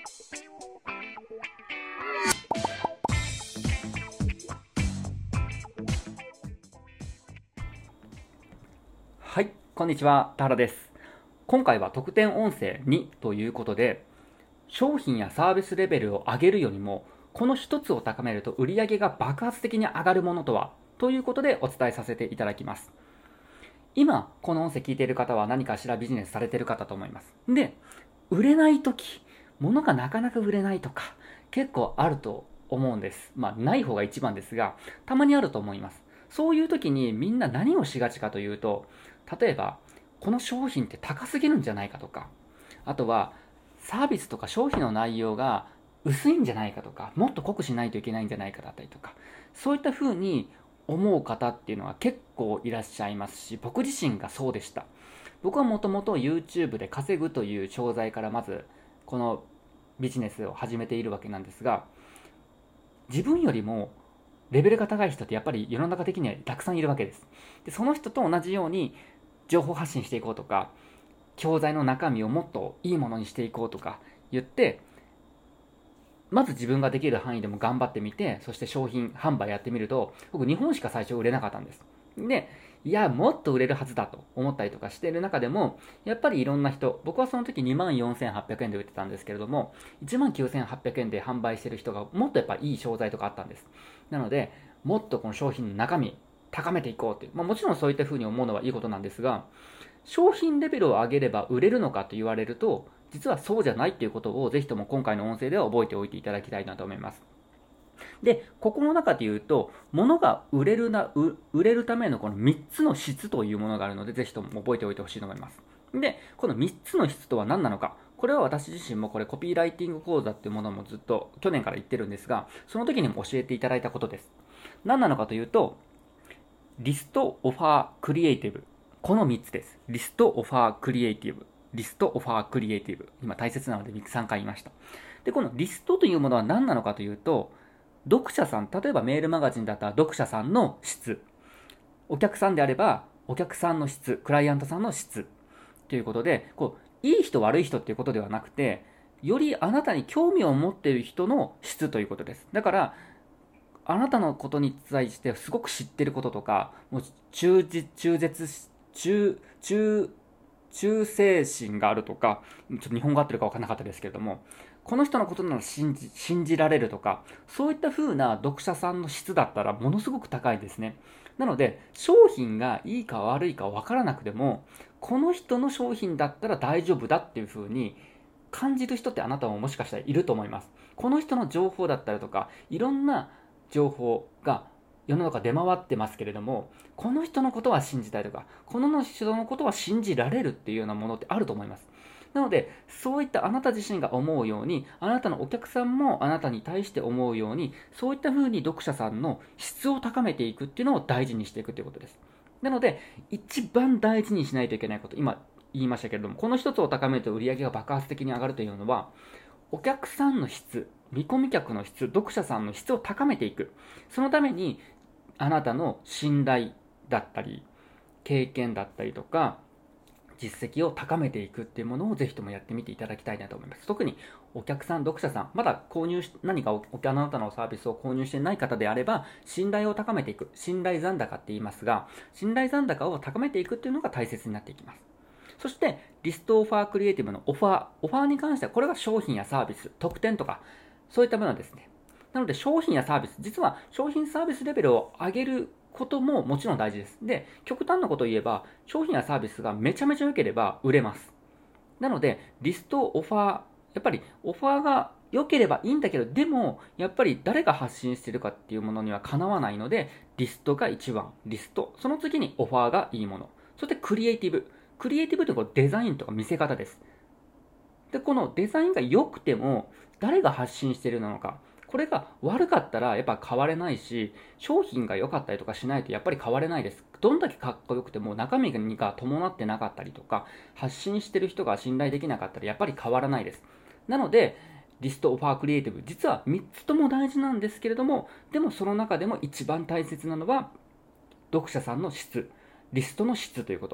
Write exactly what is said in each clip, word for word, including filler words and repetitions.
はい、こんにちは、田原です。今回は特典音声にということで、商品やサービスレベルを上げるよりも、この一つを高めると売上が爆発的に上がるものとはということでお伝えさせていただきます。今、この音声聞いている方は何かしらビジネスされている方と思います。で、売れないとき、物がなかなか売れないとか、結構あると思うんです。まあ、ない方が一番ですが、たまにあると思います。そういう時にみんな何をしがちかというと、例えば、この商品って高すぎるんじゃないかとか、あとは、サービスとか商品の内容が薄いんじゃないかとか、もっと濃くしないといけないんじゃないかだったりとか、そういった風に思う方っていうのは結構いらっしゃいますし、僕自身がそうでした。僕はもともと YouTube で稼ぐという商材からまずこのビジネスを始めているわけなんですが、自分よりもレベルが高い人ってやっぱり世の中的にはたくさんいるわけです。で、その人と同じように情報発信していこうとか、教材の中身をもっといいものにしていこうとか言って、まず自分ができる範囲でも頑張ってみて、そして商品販売やってみると、僕日本しか最初売れなかったんです。で、いや、もっと売れるはずだと思ったりとかしている中でも、やっぱりいろんな人、僕はその時にまんよんせんはっぴゃくえんで売ってたんですけれども、いちまんきゅうせんはっぴゃくえんで販売している人がもっとやっぱりいい商材とかあったんです。なので、もっとこの商品の中身、高めていこうっていう、まあ、もちろんそういった風に思うのはいいことなんですが、商品レベルを上げれば売れるのかと言われると、実はそうじゃないっていうことをぜひとも今回の音声では覚えておいていただきたいなと思います。で、ここの中で言うと、物が売れるな、売れるためのこのみっつの質というものがあるので、ぜひとも覚えておいてほしいと思います。で、このみっつの質とは何なのか。これは私自身もこれコピーライティング講座っていうものもずっと去年から言ってるんですが、その時にも教えていただいたことです。何なのかというと、リスト、オファー、クリエイティブ。このみっつです。リスト、オファー、クリエイティブ。リスト、オファー、クリエイティブ。今大切なのでさんかい言いました。で、このリストというものは何なのかというと、読者さん、例えばメールマガジンだったら読者さんの質。お客さんであれば、お客さんの質。クライアントさんの質。ということで、こう、いい人悪い人っていうことではなくて、よりあなたに興味を持っている人の質ということです。だから、あなたのことに対してすごく知ってることとか、もう忠実、忠絶、忠、忠、忠誠心があるとか、ちょっと日本語合ってるか分からなかったですけれども、この人のことなら信じ、信じられるとか、そういった風な読者さんの質だったらものすごく高いですね。なので、商品がいいか悪いか分からなくても、この人の商品だったら大丈夫だっていう風に感じる人ってあなたももしかしたらいると思います。この人の情報だったりとか、いろんな情報が世の中出回ってますけれども、この人のことは信じたいとか、この人のことは信じられるっていうようなものってあると思います。なので、そういったあなた自身が思うように、あなたのお客さんもあなたに対して思うように、そういった風に読者さんの質を高めていくっていうのを大事にしていくということです。なので、一番大事にしないといけないこと、今言いましたけれども、この一つを高めると売り上げが爆発的に上がるというのは、お客さんの質、見込み客の質、読者さんの質を高めていく。そのために、あなたの信頼だったり、経験だったりとか、実績を高めていくっていうものをぜひともやってみていただきたいなと思います。特にお客さん、読者さん、まだ購入し、何かおあなたのサービスを購入していない方であれば、信頼を高めていく。信頼残高って言いますが、信頼残高を高めていくっていうのが大切になっていきます。そして、リストオファークリエイティブのオファー。オファーに関しては、これが商品やサービス、特典とか、そういったものですね。なので、商品やサービス、実は商品サービスレベルを上げることももちろん大事です。で、極端なことを言えば、商品やサービスがめちゃめちゃ良ければ売れます。なので、リスト、オファー、やっぱりオファーが良ければいいんだけど、でも、やっぱり誰が発信しているかっていうものにはかなわないので、リストが一番、リスト。その次にオファーがいいもの。そしてクリエイティブ。クリエイティブというのはデザインとか見せ方です。で、このデザインが良くても、誰が発信しているのか。これが悪かったらやっぱ変われないし、商品が良かったりとかしないとやっぱり変われないです。どんだけかっこよくても中身が伴ってなかったりとか、発信してる人が信頼できなかったらやっぱり変わらないです。なので、リスト、オファー、クリエイティブ、実はみっつとも大事なんですけれども、でもその中でも一番大切なのは、読者さんの質、リストの質ということ。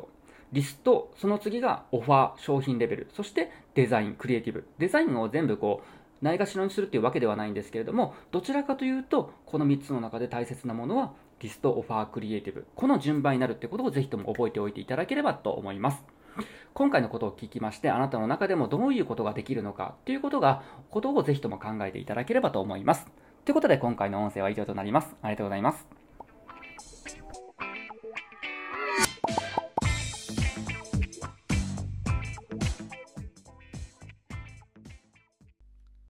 リスト、その次がオファー、商品レベル、そしてデザイン、クリエイティブ。デザインを全部こう、ないがしろにするっていうわけではないんですけれども、どちらかというと、このみっつの中で大切なものは、リスト、オファー、クリエイティブ。この順番になるってことをぜひとも覚えておいていただければと思います。今回のことを聞きまして、あなたの中でもどういうことができるのかということが、ことをぜひとも考えていただければと思います。ということで今回の音声は以上となります。ありがとうございます。